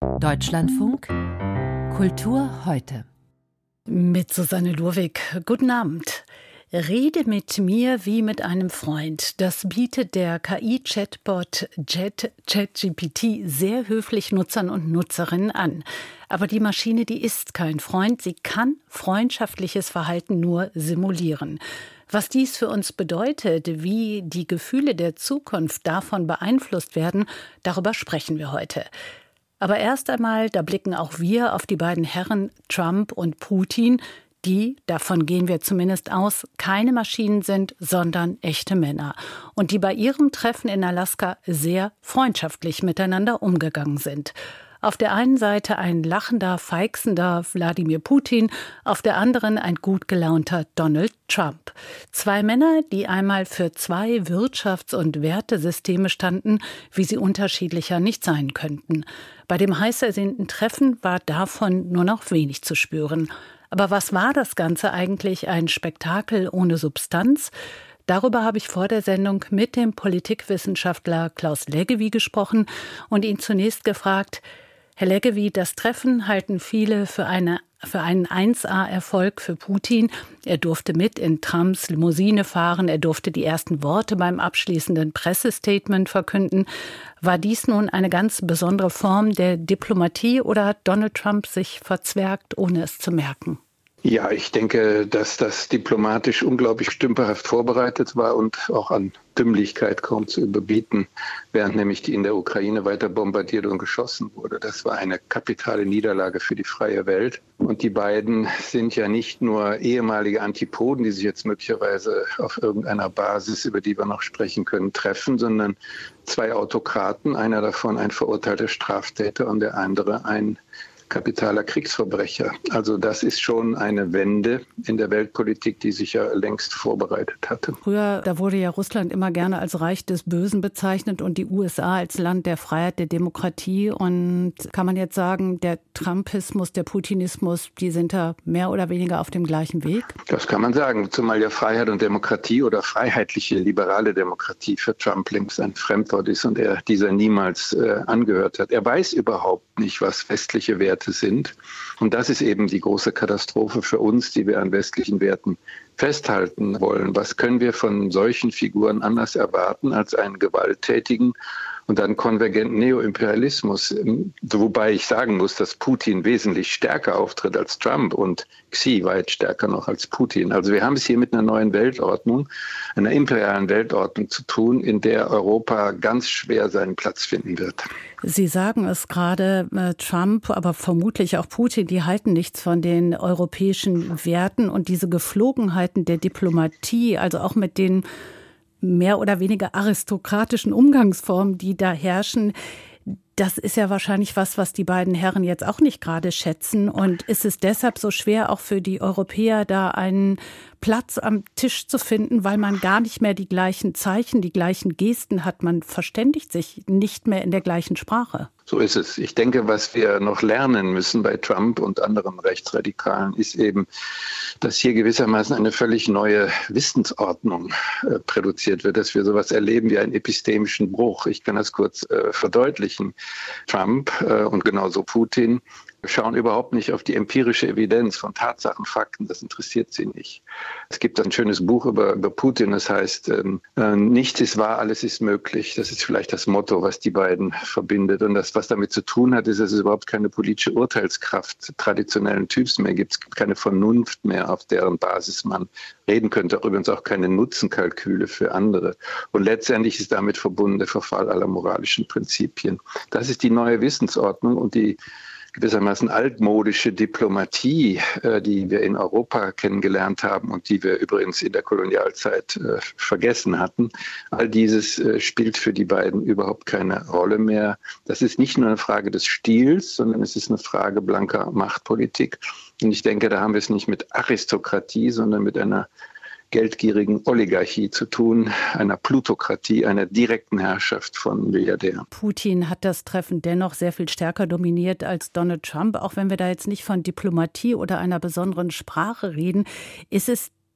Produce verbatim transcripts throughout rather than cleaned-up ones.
Deutschlandfunk Kultur heute. Mit Susanne Lurwig. Guten Abend. Rede mit mir wie mit einem Freund. Das bietet der K I-Chatbot ChatGPT sehr höflich Nutzern und Nutzerinnen an. Aber die Maschine, die ist kein Freund. Sie kann freundschaftliches Verhalten nur simulieren. Was dies für uns bedeutet, wie die Gefühle der Zukunft davon beeinflusst werden, darüber sprechen wir heute. Aber erst einmal, da blicken auch wir auf die beiden Herren Trump und Putin, die, davon gehen wir zumindest aus, keine Maschinen sind, sondern echte Männer. Und die bei ihrem Treffen in Alaska sehr freundschaftlich miteinander umgegangen sind. Auf der einen Seite ein lachender, feixender Wladimir Putin, auf der anderen ein gut gelaunter Donald Trump. Zwei Männer, die einmal für zwei Wirtschafts- und Wertesysteme standen, wie sie unterschiedlicher nicht sein könnten. Bei dem heiß ersehnten Treffen war davon nur noch wenig zu spüren. Aber was war das Ganze eigentlich? Ein Spektakel ohne Substanz? Darüber habe ich vor der Sendung mit dem Politikwissenschaftler Klaus Leggevi gesprochen und ihn zunächst gefragt: Herr Leggevi, das Treffen halten viele für, eine, für einen eins A-Erfolg für Putin. Er durfte mit in Trumps Limousine fahren, er durfte die ersten Worte beim abschließenden Pressestatement verkünden. War dies nun eine ganz besondere Form der Diplomatie oder hat Donald Trump sich verzwergt, ohne es zu merken? Ja, ich denke, dass das diplomatisch unglaublich stümperhaft vorbereitet war und auch an Dümmlichkeit kaum zu überbieten, während nämlich die in der Ukraine weiter bombardiert und geschossen wurde. Das war eine kapitale Niederlage für die freie Welt. Und die beiden sind ja nicht nur ehemalige Antipoden, die sich jetzt möglicherweise auf irgendeiner Basis, über die wir noch sprechen können, treffen, sondern zwei Autokraten, einer davon ein verurteilter Straftäter und der andere ein kapitaler Kriegsverbrecher. Also das ist schon eine Wende in der Weltpolitik, die sich ja längst vorbereitet hatte. Früher, da wurde ja Russland immer gerne als Reich des Bösen bezeichnet und die U S A als Land der Freiheit, der Demokratie. Und kann man jetzt sagen, der Trumpismus, der Putinismus, die sind da mehr oder weniger auf dem gleichen Weg? Das kann man sagen, zumal ja Freiheit und Demokratie oder freiheitliche, liberale Demokratie für Trump längst ein Fremdwort ist und er dieser niemals äh, angehört hat. Er weiß überhaupt nicht, was westliche Werte sind. Und das ist eben die große Katastrophe für uns, die wir an westlichen Werten festhalten wollen. Was können wir von solchen Figuren anders erwarten als einen gewalttätigen und dann konvergenten Neoimperialismus? Wobei ich sagen muss, dass Putin wesentlich stärker auftritt als Trump und Xi weit stärker noch als Putin. Also wir haben es hier mit einer neuen Weltordnung, einer imperialen Weltordnung zu tun, in der Europa ganz schwer seinen Platz finden wird. Sie sagen es gerade, äh, Trump, aber vermutlich auch Putin, die halten nichts von den europäischen Werten und diese Geflogenheiten der Diplomatie, also auch mit den mehr oder weniger aristokratischen Umgangsformen, die da herrschen. Das ist ja wahrscheinlich was, was die beiden Herren jetzt auch nicht gerade schätzen. Und ist es deshalb so schwer, auch für die Europäer da einen Platz am Tisch zu finden, weil man gar nicht mehr die gleichen Zeichen, die gleichen Gesten hat. Man verständigt sich nicht mehr in der gleichen Sprache. So ist es. Ich denke, was wir noch lernen müssen bei Trump und anderen Rechtsradikalen, ist eben, dass hier gewissermaßen eine völlig neue Wissensordnung äh, produziert wird, dass wir sowas erleben wie einen epistemischen Bruch. Ich kann das kurz äh, verdeutlichen. Trump äh, und genauso Putin schauen überhaupt nicht auf die empirische Evidenz von Tatsachen, Fakten, das interessiert sie nicht. Es gibt ein schönes Buch über, über Putin, das heißt, ähm, äh, nichts ist wahr, alles ist möglich. Das ist vielleicht das Motto, was die beiden verbindet. Und das, was damit zu tun hat, ist, dass es überhaupt keine politische Urteilskraft traditionellen Typs mehr gibt. Es gibt keine Vernunft mehr, auf deren Basis man reden könnte. Auch übrigens auch keine Nutzenkalküle für andere. Und letztendlich ist damit verbunden der Verfall aller moralischen Prinzipien. Das ist die neue Wissensordnung und die gewissermaßen altmodische Diplomatie, äh, die wir in Europa kennengelernt haben und die wir übrigens in der Kolonialzeit äh, vergessen hatten. All dieses äh, spielt für die beiden überhaupt keine Rolle mehr. Das ist nicht nur eine Frage des Stils, sondern es ist eine Frage blanker Machtpolitik. Und ich denke, da haben wir es nicht mit Aristokratie, sondern mit einer geldgierigen Oligarchie zu tun, einer Plutokratie, einer direkten Herrschaft von Milliardären. Putin hat das Treffen dennoch sehr viel stärker dominiert als Donald Trump. Auch wenn wir da jetzt nicht von Diplomatie oder einer besonderen Sprache reden, ist es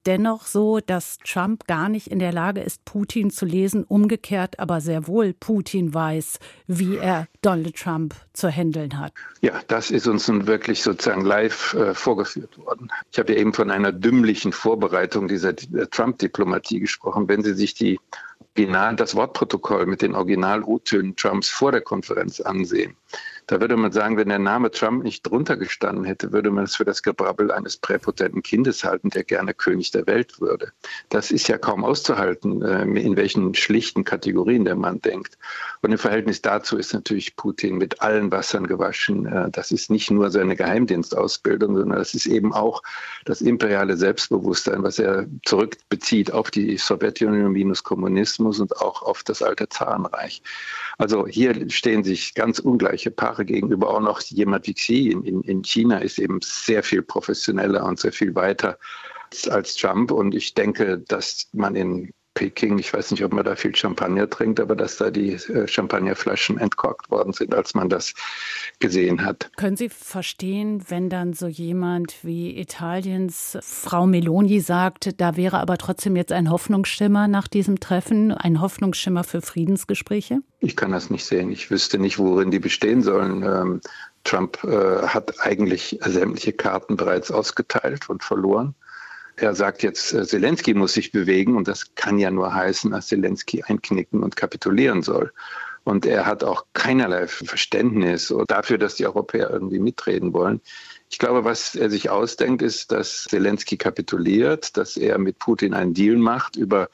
dennoch so, dass Trump gar nicht in der Lage ist, Putin zu lesen, umgekehrt aber sehr wohl Putin weiß, wie er Donald Trump zu handeln hat? Ja, das ist uns nun wirklich sozusagen live äh, vorgeführt worden. Ich habe ja eben von einer dümmlichen Vorbereitung dieser Trump-Diplomatie gesprochen. Wenn Sie sich die Original, das Wortprotokoll mit den Original-O-Tönen Trumps vor der Konferenz ansehen, da würde man sagen, wenn der Name Trump nicht drunter gestanden hätte, würde man es für das Gebrabbel eines präpotenten Kindes halten, der gerne König der Welt würde. Das ist ja kaum auszuhalten, in welchen schlichten Kategorien der Mann denkt. Und im Verhältnis dazu ist natürlich Putin mit allen Wassern gewaschen. Das ist nicht nur seine Geheimdienstausbildung, sondern das ist eben auch das imperiale Selbstbewusstsein, was er zurückbezieht auf die Sowjetunion minus Kommunismus und auch auf das alte Zarenreich. Also hier stehen sich ganz ungleiche Paare gegenüber. Auch noch jemand wie Xi in, in China ist eben sehr viel professioneller und sehr viel weiter als Trump. Und ich denke, dass man in Peking, ich weiß nicht, ob man da viel Champagner trinkt, aber dass da die Champagnerflaschen entkorkt worden sind, als man das gesehen hat. Können Sie verstehen, wenn dann so jemand wie Italiens Frau Meloni sagt, da wäre aber trotzdem jetzt ein Hoffnungsschimmer nach diesem Treffen, ein Hoffnungsschimmer für Friedensgespräche? Ich kann das nicht sehen. Ich wüsste nicht, worin die bestehen sollen. Ähm, Trump äh, hat eigentlich sämtliche Karten bereits ausgeteilt und verloren. Er sagt jetzt, Zelensky muss sich bewegen und das kann ja nur heißen, dass Zelensky einknicken und kapitulieren soll. Und er hat auch keinerlei Verständnis dafür, dass die Europäer irgendwie mitreden wollen. Ich glaube, was er sich ausdenkt, ist, dass Zelensky kapituliert, dass er mit Putin einen Deal macht über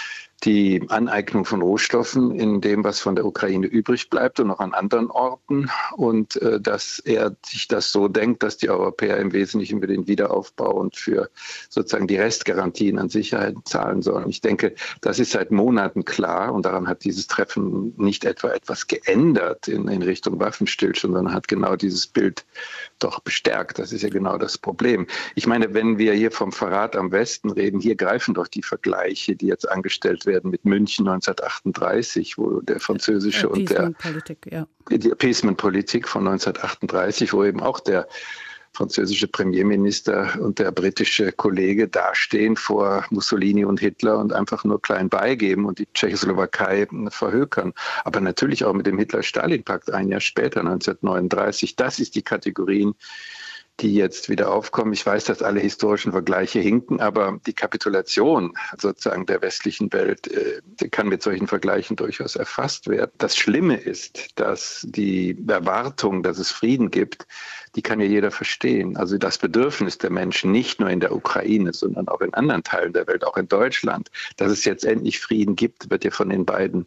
die Aneignung von Rohstoffen in dem, was von der Ukraine übrig bleibt und auch an anderen Orten. Und äh, dass er sich das so denkt, dass die Europäer im Wesentlichen für den Wiederaufbau und für sozusagen die Restgarantien an Sicherheit zahlen sollen. Ich denke, das ist seit Monaten klar und daran hat dieses Treffen nicht etwa etwas geändert in, in Richtung Waffenstillstand, sondern hat genau dieses Bild doch bestärkt. Das ist ja genau das Problem. Ich meine, wenn wir hier vom Verrat am Westen reden, hier greifen doch die Vergleiche, die jetzt angestellt werden mit München neunzehnhundertachtunddreißig, wo der französische und der ja. die Appeasement-Politik von neunzehnhundertachtunddreißig, wo eben auch der französische Premierminister und der britische Kollege dastehen vor Mussolini und Hitler und einfach nur klein beigeben und die Tschechoslowakei verhökern. Aber natürlich auch mit dem Hitler-Stalin-Pakt ein Jahr später, neunzehnhundertneununddreißig. Das ist die Kategorien, die jetzt wieder aufkommen. Ich weiß, dass alle historischen Vergleiche hinken, aber die Kapitulation sozusagen der westlichen Welt äh, kann mit solchen Vergleichen durchaus erfasst werden. Das Schlimme ist, dass die Erwartung, dass es Frieden gibt, die kann ja jeder verstehen. Also das Bedürfnis der Menschen, nicht nur in der Ukraine, sondern auch in anderen Teilen der Welt, auch in Deutschland, dass es jetzt endlich Frieden gibt, wird ja von den beiden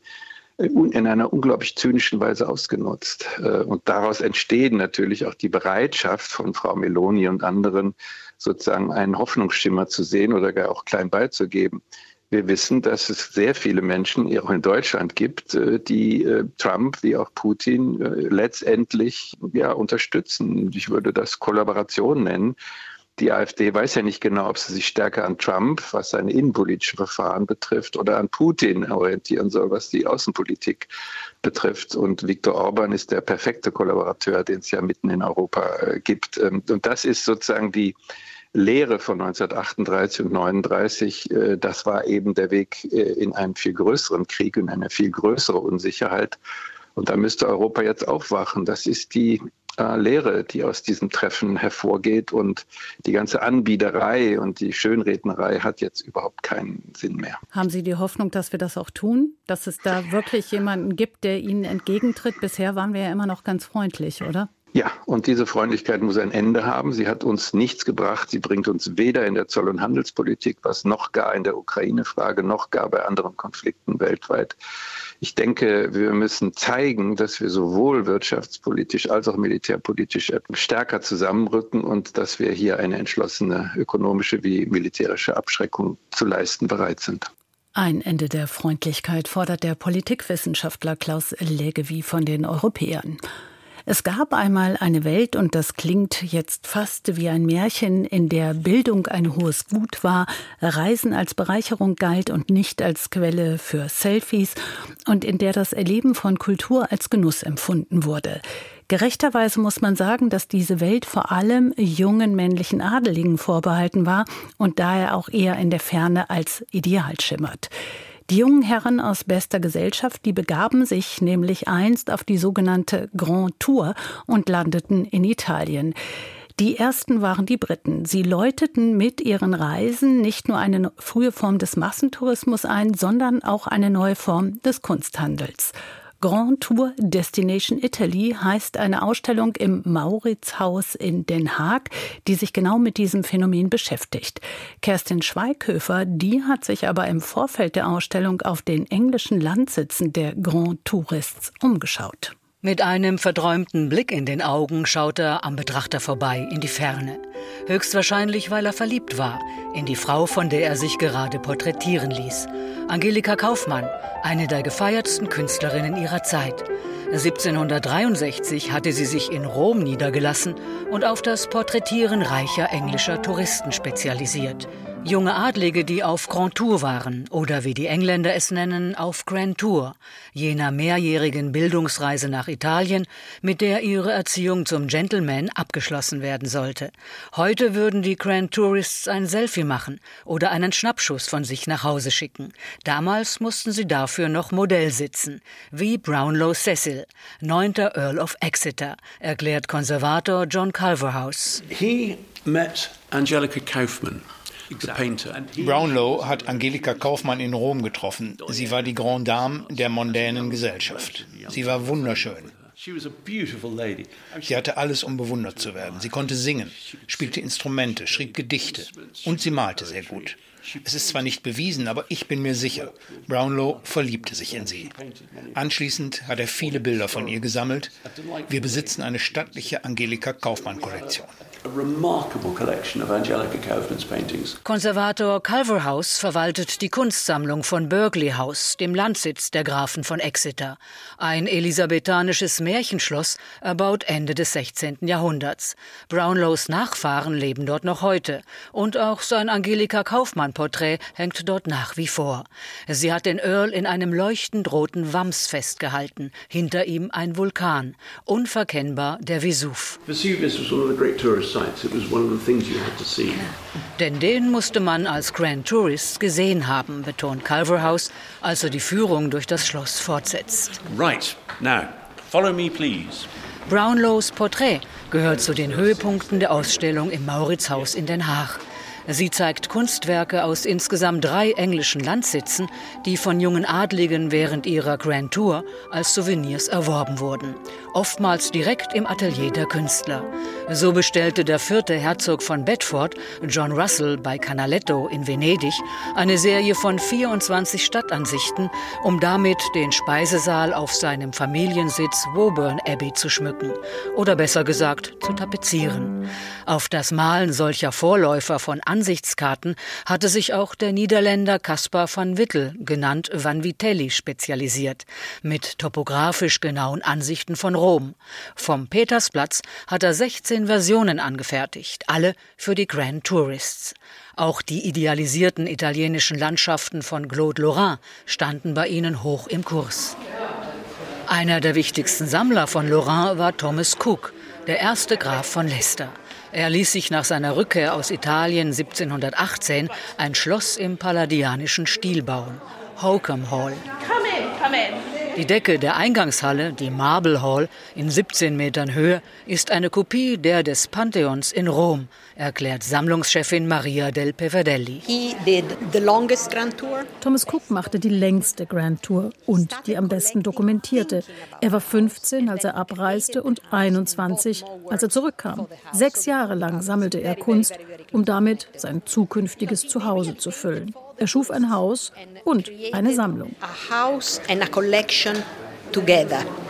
in einer unglaublich zynischen Weise ausgenutzt. Und daraus entsteht natürlich auch die Bereitschaft von Frau Meloni und anderen, sozusagen einen Hoffnungsschimmer zu sehen oder gar auch klein beizugeben. Wir wissen, dass es sehr viele Menschen, auch in Deutschland gibt, die Trump wie auch Putin letztendlich ja, unterstützen. Ich würde das Kollaboration nennen. Die AfD weiß ja nicht genau, ob sie sich stärker an Trump, was seine innenpolitischen Verfahren betrifft, oder an Putin orientieren soll, was die Außenpolitik betrifft. Und Viktor Orban ist der perfekte Kollaborateur, den es ja mitten in Europa äh, gibt. Und das ist sozusagen die Lehre von neunzehnhundertachtunddreißig und neununddreißig. Äh, das war eben der Weg äh, in einen viel größeren Krieg, in eine viel größere Unsicherheit. Und da müsste Europa jetzt aufwachen. Das ist die äh, Lehre, die aus diesem Treffen hervorgeht. Und die ganze Anbiederei und die Schönrednerei hat jetzt überhaupt keinen Sinn mehr. Haben Sie die Hoffnung, dass wir das auch tun? Dass es da wirklich jemanden gibt, der Ihnen entgegentritt? Bisher waren wir ja immer noch ganz freundlich, oder? Ja, und diese Freundlichkeit muss ein Ende haben. Sie hat uns nichts gebracht. Sie bringt uns weder in der Zoll- und Handelspolitik was, noch gar in der Ukraine-Frage, noch gar bei anderen Konflikten weltweit. Ich denke, wir müssen zeigen, dass wir sowohl wirtschaftspolitisch als auch militärpolitisch stärker zusammenrücken und dass wir hier eine entschlossene ökonomische wie militärische Abschreckung zu leisten bereit sind. Ein Ende der Freundlichkeit fordert der Politikwissenschaftler Klaus Lägewie von den Europäern. Es gab einmal eine Welt, und das klingt jetzt fast wie ein Märchen, in der Bildung ein hohes Gut war, Reisen als Bereicherung galt und nicht als Quelle für Selfies und in der das Erleben von Kultur als Genuss empfunden wurde. Gerechterweise muss man sagen, dass diese Welt vor allem jungen männlichen Adeligen vorbehalten war und daher auch eher in der Ferne als Ideal schimmert. Die jungen Herren aus bester Gesellschaft, die begaben sich nämlich einst auf die sogenannte Grand Tour und landeten in Italien. Die ersten waren die Briten. Sie läuteten mit ihren Reisen nicht nur eine frühe Form des Massentourismus ein, sondern auch eine neue Form des Kunsthandels. Grand Tour Destination Italy heißt eine Ausstellung im Mauritshuis in Den Haag, die sich genau mit diesem Phänomen beschäftigt. Kerstin Schweighöfer, die hat sich aber im Vorfeld der Ausstellung auf den englischen Landsitzen der Grand Tourists umgeschaut. Mit einem verträumten Blick in den Augen schaut er am Betrachter vorbei in die Ferne. Höchstwahrscheinlich, weil er verliebt war in die Frau, von der er sich gerade porträtieren ließ. Angelika Kauffmann, eine der gefeiertsten Künstlerinnen ihrer Zeit. siebzehnhundertdreiundsechzig hatte sie sich in Rom niedergelassen und auf das Porträtieren reicher englischer Touristen spezialisiert. Junge Adlige, die auf Grand Tour waren oder wie die Engländer es nennen, auf Grand Tour, jener mehrjährigen Bildungsreise nach Italien, mit der ihre Erziehung zum Gentleman abgeschlossen werden sollte. Heute würden die Grand Tourists ein Selfie machen oder einen Schnappschuss von sich nach Hause schicken. Damals mussten sie dafür noch Modell sitzen, wie Brownlow Cecil, neunter Earl of Exeter, erklärt Konservator John Culverhouse. He met Angelika Kauffmann. Brownlow hat Angelika Kauffmann in Rom getroffen. Sie war die Grande Dame der mondänen Gesellschaft. Sie war wunderschön. Sie hatte alles, um bewundert zu werden. Sie konnte singen, spielte Instrumente, schrieb Gedichte und sie malte sehr gut. Es ist zwar nicht bewiesen, aber ich bin mir sicher, Brownlow verliebte sich in sie. Anschließend hat er viele Bilder von ihr gesammelt. Wir besitzen eine stattliche Angelika Kauffmann-Kollektion. Konservator Culverhouse verwaltet die Kunstsammlung von Burghley House, dem Landsitz der Grafen von Exeter. Ein elisabethanisches Märchenschloss, erbaut Ende des sechzehnten Jahrhunderts. Brownlows Nachfahren leben dort noch heute. Und auch sein Angelika Kauffmann-Porträt hängt dort nach wie vor. Sie hat den Earl in einem leuchtend roten Wams festgehalten. Hinter ihm ein Vulkan. Unverkennbar der Vesuv. Vesuvius was one of the great tourist sites. It was one of the things you had to see. Denn den musste man als Grand Tourist gesehen haben, betont Culverhouse, als er die Führung durch das Schloss fortsetzt. Right, now, follow me please. Brownlows Porträt gehört zu den Höhepunkten der Ausstellung im Mauritshuis in Den Haag. Sie zeigt Kunstwerke aus insgesamt drei englischen Landsitzen, die von jungen Adligen während ihrer Grand Tour als Souvenirs erworben wurden. Oftmals direkt im Atelier der Künstler. So bestellte der vierte Herzog von Bedford, John Russell, bei Canaletto in Venedig eine Serie von vierundzwanzig Stadtansichten, um damit den Speisesaal auf seinem Familiensitz Woburn Abbey zu schmücken. Oder besser gesagt, zu tapezieren. Auf das Malen solcher Vorläufer von Ansichtskarten hatte sich auch der Niederländer Caspar van Wittel, genannt Vanvitelli, spezialisiert, mit topografisch genauen Ansichten von Rom. Vom Petersplatz hat er sechzehn Versionen angefertigt, alle für die Grand Tourists. Auch die idealisierten italienischen Landschaften von Claude Lorrain standen bei ihnen hoch im Kurs. Einer der wichtigsten Sammler von Lorrain war Thomas Cook, der erste Graf von Leicester. Er ließ sich nach seiner Rückkehr aus Italien siebzehnhundertachtzehn ein Schloss im palladianischen Stil bauen, Holkham Hall. Come in, come in. Die Decke der Eingangshalle, die Marble Hall, in siebzehn Metern Höhe, ist eine Kopie der des Pantheons in Rom, erklärt Sammlungschefin Maria del Peverdelli. He did the longest Grand Tour. Thomas Cook machte die längste Grand Tour und die am besten dokumentierte. Er war fünfzehn, als er abreiste, und einundzwanzig, als er zurückkam. Sechs Jahre lang sammelte er Kunst, um damit sein zukünftiges Zuhause zu füllen. Er schuf ein Haus und eine Sammlung. A house and a collection together.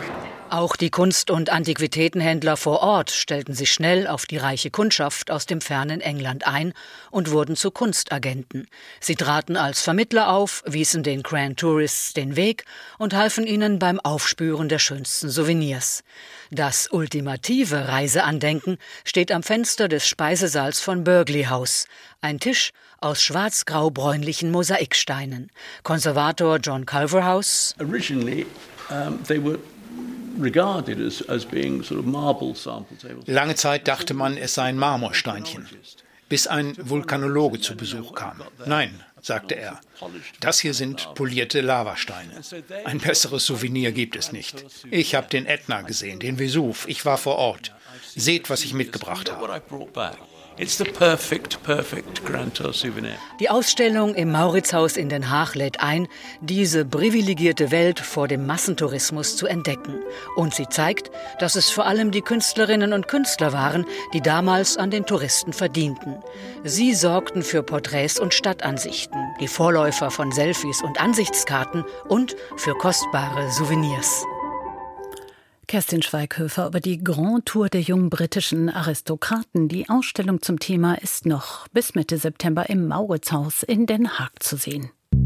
Auch die Kunst- und Antiquitätenhändler vor Ort stellten sich schnell auf die reiche Kundschaft aus dem fernen England ein und wurden zu Kunstagenten. Sie traten als Vermittler auf, wiesen den Grand Tourists den Weg und halfen ihnen beim Aufspüren der schönsten Souvenirs. Das ultimative Reiseandenken steht am Fenster des Speisesaals von Burghley House. Ein Tisch aus schwarz-grau-bräunlichen Mosaiksteinen. Konservator John Culverhouse: Originally, um, they were regarded as, as being sort of marble sample tables. Lange Zeit dachte man, es seien Marmorsteinchen, bis ein Vulkanologe zu Besuch kam. Nein, sagte er, das hier sind polierte Lavasteine. Ein besseres Souvenir gibt es nicht. Ich habe den Ätna gesehen, den Vesuv. Ich war vor Ort. Seht, was ich mitgebracht habe. It's the perfect, perfect Grand Tour souvenir. Die Ausstellung im Mauritshaus in Den Haag lädt ein, diese privilegierte Welt vor dem Massentourismus zu entdecken. Und sie zeigt, dass es vor allem die Künstlerinnen und Künstler waren, die damals an den Touristen verdienten. Sie sorgten für Porträts und Stadtansichten, die Vorläufer von Selfies und Ansichtskarten und für kostbare Souvenirs. Kerstin Schweighöfer über die Grand Tour der jungen britischen Aristokraten. Die Ausstellung zum Thema ist noch bis Mitte September im Mauritshaus in Den Haag zu sehen.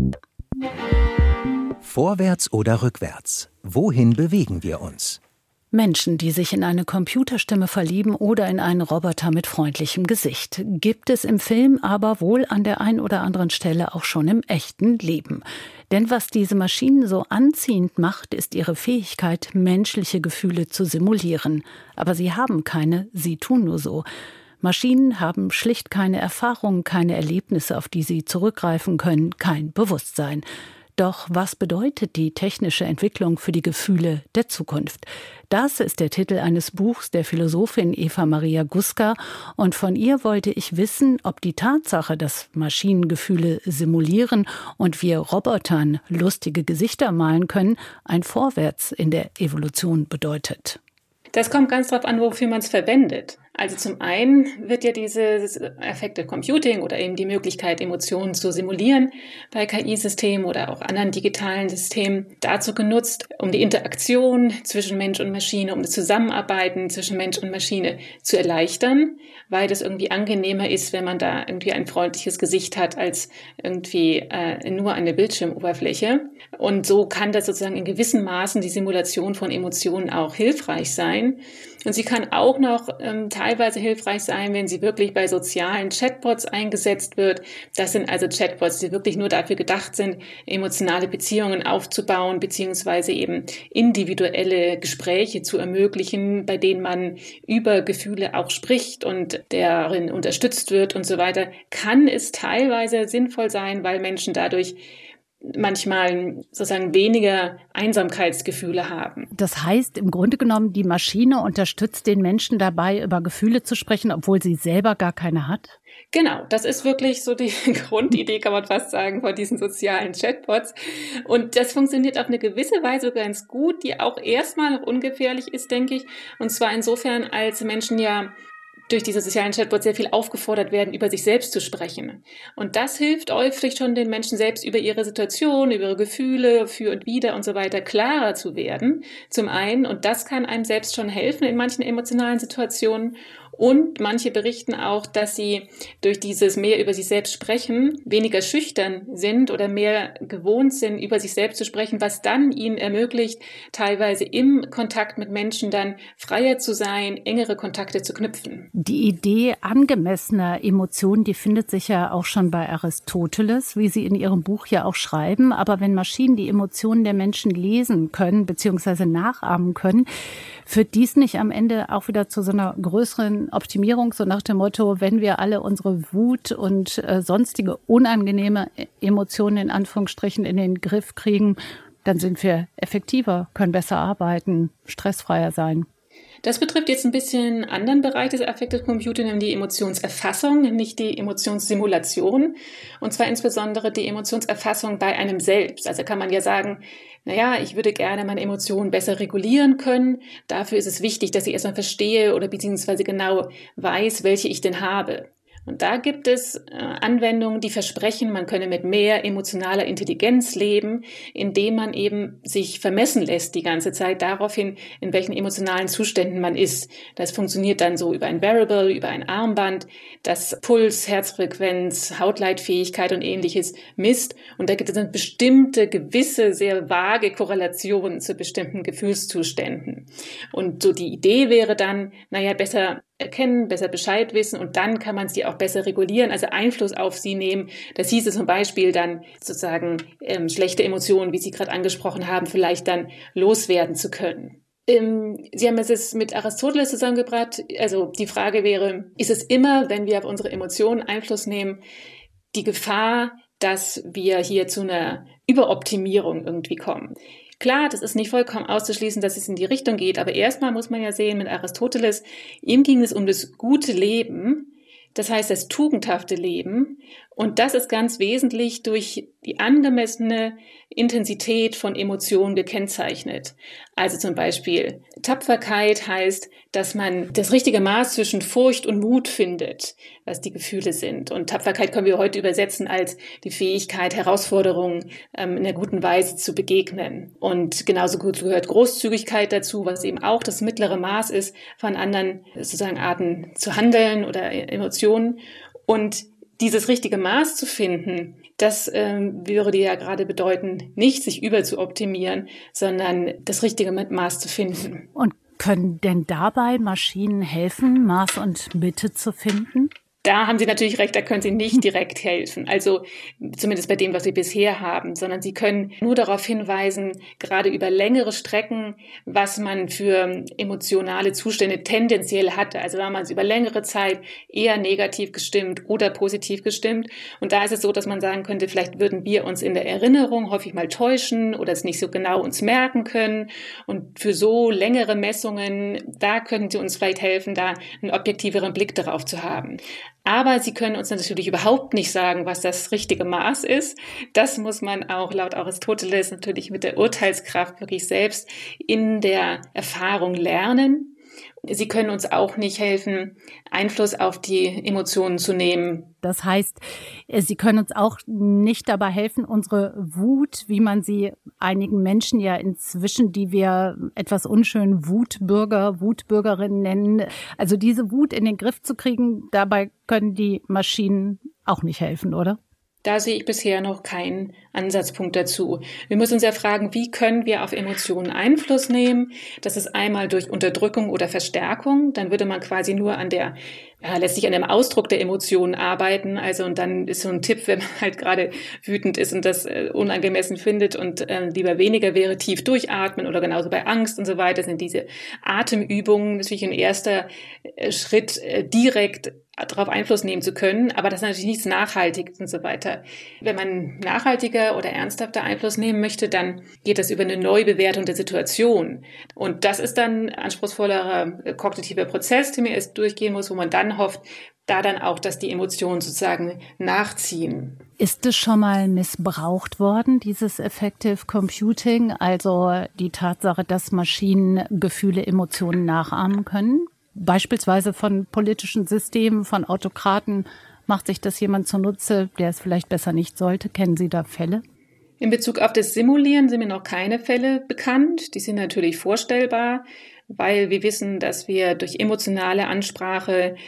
Vorwärts oder rückwärts? Wohin bewegen wir uns? Menschen, die sich in eine Computerstimme verlieben oder in einen Roboter mit freundlichem Gesicht. Gibt es im Film, aber wohl an der einen oder anderen Stelle auch schon im echten Leben. Denn was diese Maschinen so anziehend macht, ist ihre Fähigkeit, menschliche Gefühle zu simulieren. Aber sie haben keine, sie tun nur so. Maschinen haben schlicht keine Erfahrungen, keine Erlebnisse, auf die sie zurückgreifen können, kein Bewusstsein. Doch was bedeutet die technische Entwicklung für die Gefühle der Zukunft? Das ist der Titel eines Buchs der Philosophin Eva Maria Guska. Und von ihr wollte ich wissen, ob die Tatsache, dass Maschinen Gefühle simulieren und wir Robotern lustige Gesichter malen können, ein Vorwärts in der Evolution bedeutet. Das kommt ganz darauf an, wofür man es verwendet. Also zum einen wird ja dieses Affective Computing oder eben die Möglichkeit, Emotionen zu simulieren bei K I-Systemen oder auch anderen digitalen Systemen dazu genutzt, um die Interaktion zwischen Mensch und Maschine, um das Zusammenarbeiten zwischen Mensch und Maschine zu erleichtern, weil das irgendwie angenehmer ist, wenn man da irgendwie ein freundliches Gesicht hat, als irgendwie äh, nur eine Bildschirmoberfläche. Und so kann das sozusagen in gewissen Maßen die Simulation von Emotionen auch hilfreich sein. Und sie kann auch noch ähm, teilweise hilfreich sein, wenn sie wirklich bei sozialen Chatbots eingesetzt wird. Das sind also Chatbots, die wirklich nur dafür gedacht sind, emotionale Beziehungen aufzubauen, beziehungsweise eben individuelle Gespräche zu ermöglichen, bei denen man über Gefühle auch spricht und darin unterstützt wird und so weiter. Kann es teilweise sinnvoll sein, weil Menschen dadurch manchmal sozusagen weniger Einsamkeitsgefühle haben. Das heißt, im Grunde genommen, die Maschine unterstützt den Menschen dabei, über Gefühle zu sprechen, obwohl sie selber gar keine hat? Genau, das ist wirklich so die Grundidee, kann man fast sagen, von diesen sozialen Chatbots. Und das funktioniert auf eine gewisse Weise ganz gut, die auch erstmal noch ungefährlich ist, denke ich. Und zwar insofern, als Menschen ja durch diese sozialen Chatbots sehr viel aufgefordert werden, über sich selbst zu sprechen. Und das hilft häufig schon den Menschen selbst über ihre Situation, über ihre Gefühle, für und wider und so weiter klarer zu werden. Zum einen, und das kann einem selbst schon helfen in manchen emotionalen Situationen. Und manche berichten auch, dass sie durch dieses mehr über sich selbst sprechen weniger schüchtern sind oder mehr gewohnt sind, über sich selbst zu sprechen, was dann ihnen ermöglicht, teilweise im Kontakt mit Menschen dann freier zu sein, engere Kontakte zu knüpfen. Die Idee angemessener Emotionen, die findet sich ja auch schon bei Aristoteles, wie Sie in Ihrem Buch ja auch schreiben. Aber wenn Maschinen die Emotionen der Menschen lesen können bzw. nachahmen können, führt dies nicht am Ende auch wieder zu so einer größeren Optimierung, so nach dem Motto, wenn wir alle unsere Wut und äh, sonstige unangenehme Emotionen in Anführungsstrichen in den Griff kriegen, dann sind wir effektiver, können besser arbeiten, stressfreier sein. Das betrifft jetzt ein bisschen einen anderen Bereich des Affective Computing, nämlich die Emotionserfassung, nicht die Emotionssimulation. Und zwar insbesondere die Emotionserfassung bei einem selbst. Also kann man ja sagen, naja, ich würde gerne meine Emotionen besser regulieren können. Dafür ist es wichtig, dass ich erstmal verstehe oder beziehungsweise genau weiß, welche ich denn habe. Und da gibt es äh, Anwendungen, die versprechen, man könne mit mehr emotionaler Intelligenz leben, indem man eben sich vermessen lässt die ganze Zeit daraufhin, in welchen emotionalen Zuständen man ist. Das funktioniert dann so über ein Wearable, über ein Armband, das Puls, Herzfrequenz, Hautleitfähigkeit und Ähnliches misst. Und da gibt es dann bestimmte, gewisse, sehr vage Korrelationen zu bestimmten Gefühlszuständen. Und so die Idee wäre dann, naja, besser erkennen, besser Bescheid wissen und dann kann man sie auch besser regulieren, also Einfluss auf sie nehmen. Das hieße zum Beispiel dann sozusagen ähm, schlechte Emotionen, wie Sie gerade angesprochen haben, vielleicht dann loswerden zu können. Ähm, Sie haben es jetzt mit Aristoteles zusammengebracht. Also die Frage wäre, ist es immer, wenn wir auf unsere Emotionen Einfluss nehmen, die Gefahr, dass wir hier zu einer Überoptimierung irgendwie kommen? Klar, das ist nicht vollkommen auszuschließen, dass es in die Richtung geht, aber erstmal muss man ja sehen, mit Aristoteles, ihm ging es um das gute Leben, das heißt das tugendhafte Leben, und das ist ganz wesentlich durch die angemessene Intensität von Emotionen gekennzeichnet. Also zum Beispiel Tapferkeit heißt, dass man das richtige Maß zwischen Furcht und Mut findet, was die Gefühle sind. Und Tapferkeit können wir heute übersetzen als die Fähigkeit, Herausforderungen ähm, in einer guten Weise zu begegnen. Und genauso gut gehört Großzügigkeit dazu, was eben auch das mittlere Maß ist, von anderen sozusagen Arten zu handeln oder Emotionen. Und dieses richtige Maß zu finden, das ähm, würde ja gerade bedeuten, nicht sich über zu optimieren, sondern das richtige Maß zu finden. Und können denn dabei Maschinen helfen, Maß und Mitte zu finden? Da haben Sie natürlich recht, da können Sie nicht direkt helfen, also zumindest bei dem, was Sie bisher haben, sondern Sie können nur darauf hinweisen, gerade über längere Strecken, was man für emotionale Zustände tendenziell hatte. Also war man über längere Zeit eher negativ gestimmt oder positiv gestimmt. Und da ist es so, dass man sagen könnte, vielleicht würden wir uns in der Erinnerung häufig mal täuschen oder es nicht so genau uns merken können. Und für so längere Messungen, da können Sie uns vielleicht helfen, da einen objektiveren Blick darauf zu haben. Aber sie können uns natürlich überhaupt nicht sagen, was das richtige Maß ist. Das muss man auch laut Aristoteles natürlich mit der Urteilskraft wirklich selbst in der Erfahrung lernen. Sie können uns auch nicht helfen, Einfluss auf die Emotionen zu nehmen. Das heißt, Sie können uns auch nicht dabei helfen, unsere Wut, wie man sie einigen Menschen ja inzwischen, die wir etwas unschön Wutbürger, Wutbürgerinnen nennen, also diese Wut in den Griff zu kriegen, dabei können die Maschinen auch nicht helfen, oder? Da sehe ich bisher noch keinen Ansatzpunkt dazu. Wir müssen uns ja fragen, wie können wir auf Emotionen Einfluss nehmen? Das ist einmal durch Unterdrückung oder Verstärkung. Dann würde man quasi nur an der, ja, letztlich an dem Ausdruck der Emotionen arbeiten. Also, und dann ist so ein Tipp, wenn man halt gerade wütend ist und das äh, unangemessen findet und äh, lieber weniger wäre, tief durchatmen oder genauso bei Angst und so weiter sind diese Atemübungen natürlich ein erster äh, Schritt, äh, direkt darauf Einfluss nehmen zu können, aber das ist natürlich nichts Nachhaltiges und so weiter. Wenn man nachhaltiger oder ernsthafter Einfluss nehmen möchte, dann geht das über eine Neubewertung der Situation. Und das ist dann ein anspruchsvollerer äh, kognitiver Prozess, den man erst durchgehen muss, wo man dann hofft, da dann auch, dass die Emotionen sozusagen nachziehen. Ist es schon mal missbraucht worden, dieses Effective Computing, also die Tatsache, dass Maschinen Gefühle, Emotionen nachahmen können? Beispielsweise von politischen Systemen, von Autokraten, macht sich das jemand zunutze, der es vielleicht besser nicht sollte? Kennen Sie da Fälle? In Bezug auf das Simulieren sind mir noch keine Fälle bekannt. Die sind natürlich vorstellbar, weil wir wissen, dass wir durch emotionale Ansprache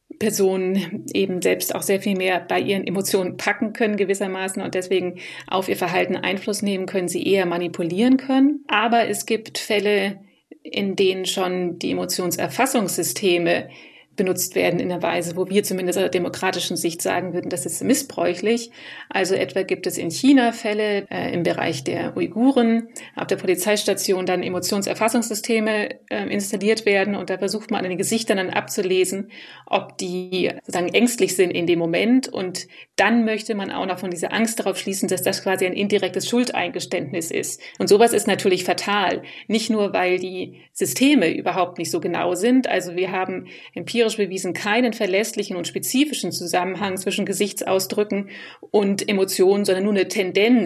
Personen eben selbst auch sehr viel mehr bei ihren Emotionen packen können gewissermaßen und deswegen auf ihr Verhalten Einfluss nehmen können, sie eher manipulieren können. Aber es gibt Fälle, in denen schon die Emotionserfassungssysteme benutzt werden in einer Weise, wo wir zumindest aus der demokratischen Sicht sagen würden, das ist missbräuchlich. Also etwa gibt es in China Fälle äh, im Bereich der Uiguren, auf der Polizeistation dann Emotionserfassungssysteme äh, installiert werden und da versucht man an den Gesichtern dann abzulesen, ob die sozusagen ängstlich sind in dem Moment und dann möchte man auch noch von dieser Angst darauf schließen, dass das quasi ein indirektes Schuldeingeständnis ist. Und sowas ist natürlich fatal. Nicht nur, weil die Systeme überhaupt nicht so genau sind. Also wir haben empirisch bewiesen keinen verlässlichen und spezifischen Zusammenhang zwischen Gesichtsausdrücken und Emotionen, sondern nur eine Tendenz, dass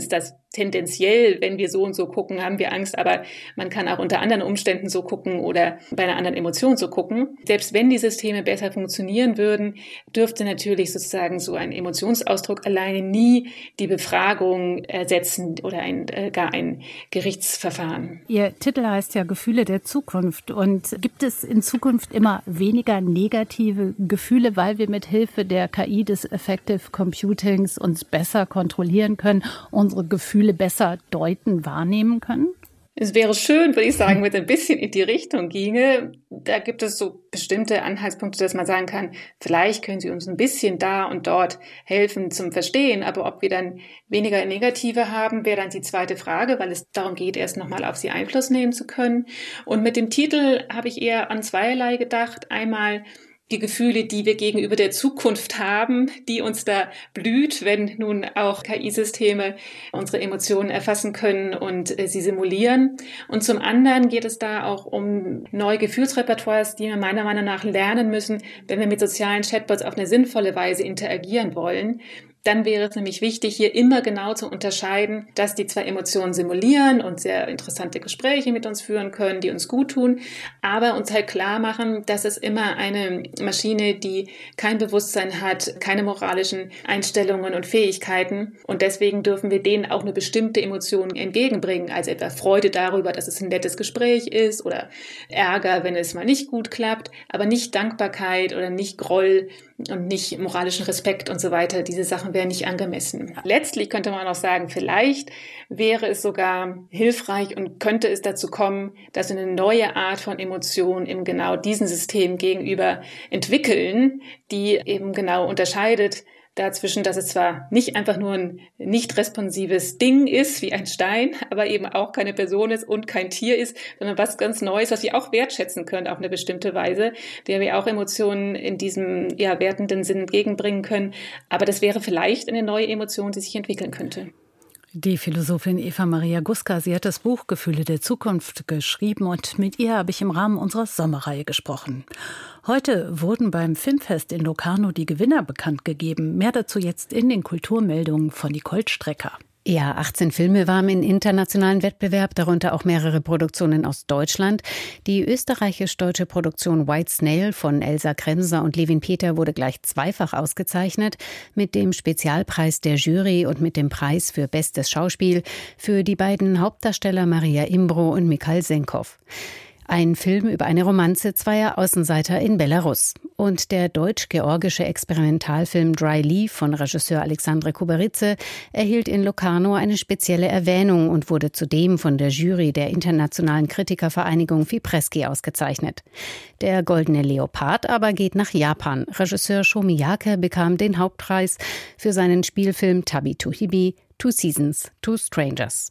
tendenziell, wenn wir so und so gucken, haben wir Angst, aber man kann auch unter anderen Umständen so gucken oder bei einer anderen Emotion so gucken. Selbst wenn die Systeme besser funktionieren würden, dürfte natürlich sozusagen so ein Emotionsausdruck alleine nie die Befragung ersetzen oder ein, äh, gar ein Gerichtsverfahren. Ihr Titel heißt ja Gefühle der Zukunft. Und gibt es in Zukunft immer weniger negative Gefühle, weil wir mit Hilfe der K I des Effective Computings uns besser kontrollieren können, unsere Gefühle besser deuten, wahrnehmen können? Es wäre schön, würde ich sagen, wenn es ein bisschen in die Richtung ginge. Da gibt es so bestimmte Anhaltspunkte, dass man sagen kann, vielleicht können sie uns ein bisschen da und dort helfen zum Verstehen. Aber ob wir dann weniger Negative haben, wäre dann die zweite Frage, weil es darum geht, erst nochmal auf sie Einfluss nehmen zu können. Und mit dem Titel habe ich eher an zweierlei gedacht. Einmal die Gefühle, die wir gegenüber der Zukunft haben, die uns da blüht, wenn nun auch K I-Systeme unsere Emotionen erfassen können und äh, sie simulieren. Und zum anderen geht es da auch um neue Gefühlsrepertoires, die wir meiner Meinung nach lernen müssen, wenn wir mit sozialen Chatbots auf eine sinnvolle Weise interagieren wollen. Dann wäre es nämlich wichtig, hier immer genau zu unterscheiden, dass die zwar Emotionen simulieren und sehr interessante Gespräche mit uns führen können, die uns gut tun, aber uns halt klar machen, dass es immer eine Maschine, die kein Bewusstsein hat, keine moralischen Einstellungen und Fähigkeiten. Und deswegen dürfen wir denen auch eine bestimmte Emotion entgegenbringen, also etwa Freude darüber, dass es ein nettes Gespräch ist oder Ärger, wenn es mal nicht gut klappt, aber nicht Dankbarkeit oder nicht Groll und nicht moralischen Respekt und so weiter. Diese Sachen wäre nicht angemessen. Letztlich könnte man auch sagen, vielleicht wäre es sogar hilfreich und könnte es dazu kommen, dass wir eine neue Art von Emotion im genau diesem System gegenüber entwickeln, die eben genau unterscheidet dazwischen, dass es zwar nicht einfach nur ein nicht responsives Ding ist, wie ein Stein, aber eben auch keine Person ist und kein Tier ist, sondern was ganz Neues, was wir auch wertschätzen können auf eine bestimmte Weise, der wir auch Emotionen in diesem ja wertenden Sinn entgegenbringen können. Aber das wäre vielleicht eine neue Emotion, die sich entwickeln könnte. Die Philosophin Eva Maria Guska, sie hat das Buch Gefühle der Zukunft geschrieben und mit ihr habe ich im Rahmen unserer Sommerreihe gesprochen. Heute wurden beim Filmfest in Locarno die Gewinner bekannt gegeben. Mehr dazu jetzt in den Kulturmeldungen von Nicole Strecker. Ja, achtzehn Filme waren im internationalen Wettbewerb, darunter auch mehrere Produktionen aus Deutschland. Die österreichisch-deutsche Produktion White Snail von Elsa Kremser und Levin Peter wurde gleich zweifach ausgezeichnet, mit dem Spezialpreis der Jury und mit dem Preis für Bestes Schauspiel für die beiden Hauptdarsteller Maria Imbro und Mikhail Senkov. Ein Film über eine Romanze zweier Außenseiter in Belarus. Und der deutsch-georgische Experimentalfilm Dry Leaf von Regisseur Alexandre Kuberitze erhielt in Locarno eine spezielle Erwähnung und wurde zudem von der Jury der internationalen Kritikervereinigung Fipresci ausgezeichnet. Der Goldene Leopard aber geht nach Japan. Regisseur Sho Miyake bekam den Hauptpreis für seinen Spielfilm Tabi to Hibi, Two Seasons, Two Strangers.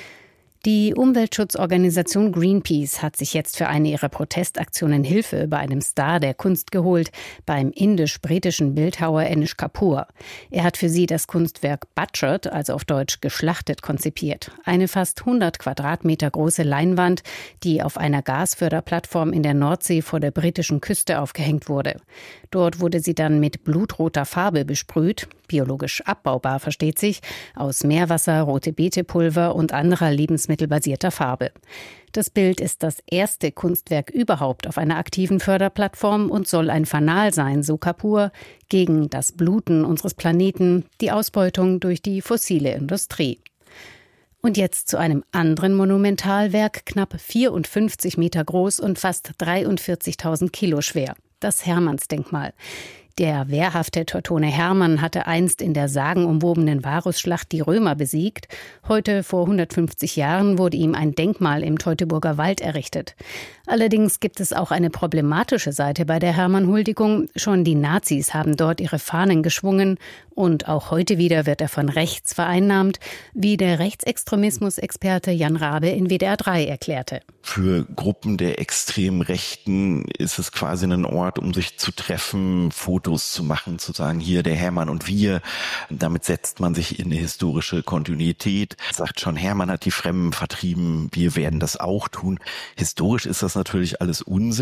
Die Umweltschutzorganisation Greenpeace hat sich jetzt für eine ihrer Protestaktionen Hilfe bei einem Star der Kunst geholt, beim indisch-britischen Bildhauer Anish Kapoor. Er hat für sie das Kunstwerk Butchered, also auf Deutsch geschlachtet, konzipiert. Eine fast hundert Quadratmeter große Leinwand, die auf einer Gasförderplattform in der Nordsee vor der britischen Küste aufgehängt wurde. Dort wurde sie dann mit blutroter Farbe besprüht, biologisch abbaubar, versteht sich, aus Meerwasser, rote Beetepulver und anderer lebensmittelbasierter Farbe. Das Bild ist das erste Kunstwerk überhaupt auf einer aktiven Förderplattform und soll ein Fanal sein, so Kapoor, gegen das Bluten unseres Planeten, die Ausbeutung durch die fossile Industrie. Und jetzt zu einem anderen Monumentalwerk, knapp vierundfünfzig Meter groß und fast dreiundvierzigtausend Kilo schwer. Das Hermannsdenkmal. Der wehrhafte Teutone Hermann hatte einst in der sagenumwobenen Varusschlacht die Römer besiegt. Heute, vor hundertfünfzig Jahren, wurde ihm ein Denkmal im Teutoburger Wald errichtet. Allerdings gibt es auch eine problematische Seite bei der Hermann-Huldigung. Schon die Nazis haben dort ihre Fahnen geschwungen und auch heute wieder wird er von rechts vereinnahmt, wie der Rechtsextremismus-Experte Jan Rabe in W D R drei erklärte. Für Gruppen der extremen Rechten ist es quasi ein Ort, um sich zu treffen, Fotos zu machen, zu sagen, hier der Hermann und wir. Damit setzt man sich in eine historische Kontinuität. Sagt schon, Hermann hat die Fremden vertrieben, wir werden das auch tun. Historisch ist das natürlich alles Unsinn.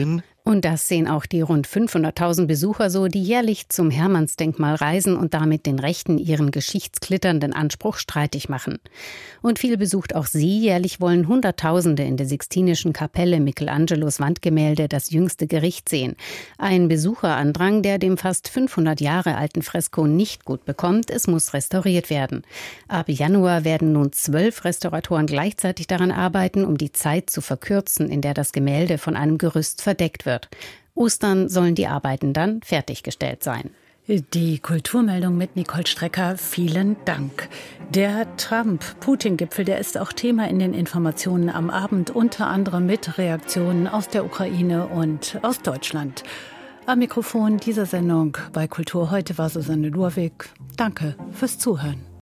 Und das sehen auch die rund fünfhunderttausend Besucher so, die jährlich zum Hermannsdenkmal reisen und damit den Rechten ihren geschichtsklitternden Anspruch streitig machen. Und viel besucht auch sie. Jährlich wollen Hunderttausende in der Sixtinischen Kapelle Michelangelos Wandgemälde Das jüngste Gericht sehen. Ein Besucherandrang, der dem fast fünfhundert Jahre alten Fresko nicht gut bekommt. Es muss restauriert werden. Ab Januar werden nun zwölf Restauratoren gleichzeitig daran arbeiten, um die Zeit zu verkürzen, in der das Gemälde von einem Gerüst verdeckt wird. Ostern sollen die Arbeiten dann fertiggestellt sein. Die Kulturmeldung mit Nicole Strecker, vielen Dank. Der Trump-Putin-Gipfel, der ist auch Thema in den Informationen am Abend, unter anderem mit Reaktionen aus der Ukraine und aus Deutschland. Am Mikrofon dieser Sendung bei Kultur heute war Susanne Lurwig. Danke fürs Zuhören.